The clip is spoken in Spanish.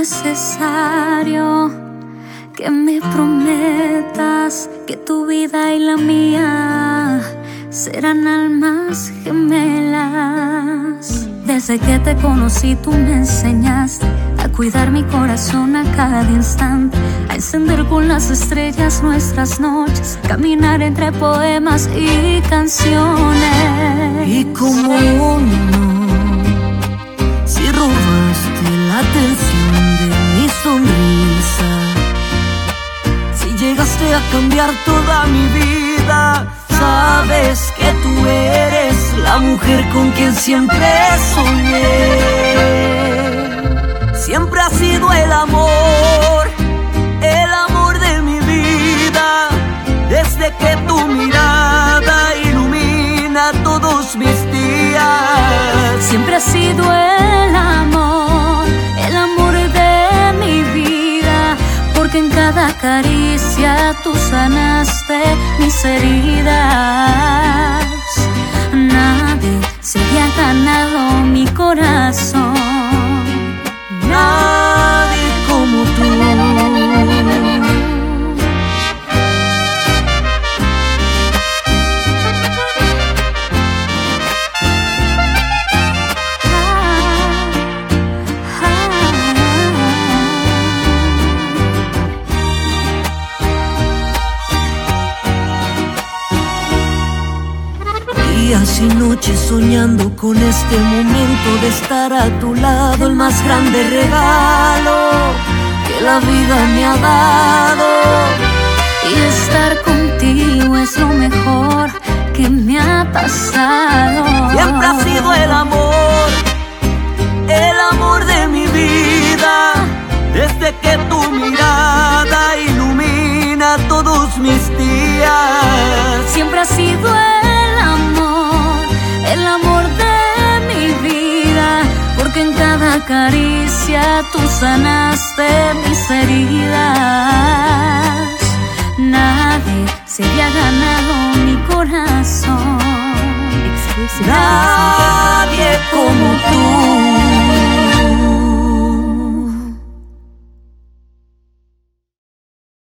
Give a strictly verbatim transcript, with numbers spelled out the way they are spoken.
necesario que me prometas que tu vida y la mía serán almas gemelas. Desde que te conocí tú me enseñaste a cuidar mi corazón a cada instante, a encender con las estrellas nuestras noches, caminar entre poemas y canciones. Y como no, si robaste la atención de mi sonrisa, si llegaste a cambiar toda mi vida, sabes que tú eres la mujer con quien siempre soñé. Siempre ha sido el amor, el amor de mi vida, desde que tu mirada ilumina todos mis días. Siempre ha sido el amor, el amor de mi vida, porque en cada caricia tú sanaste mis heridas. Nadie se había ganado mi corazón, nadie como tú. Días y noches soñando con este momento de estar a tu lado, el más grande regalo que la vida me ha dado. Y estar contigo es lo mejor que me ha pasado. Siempre ha sido el amor, el amor de mi vida, desde que tu mirada ilumina todos mis días. Siempre ha sido el amor, el amor de mi vida, porque en cada caricia tú sanaste mis heridas. Nadie se había ganado mi corazón. Nadie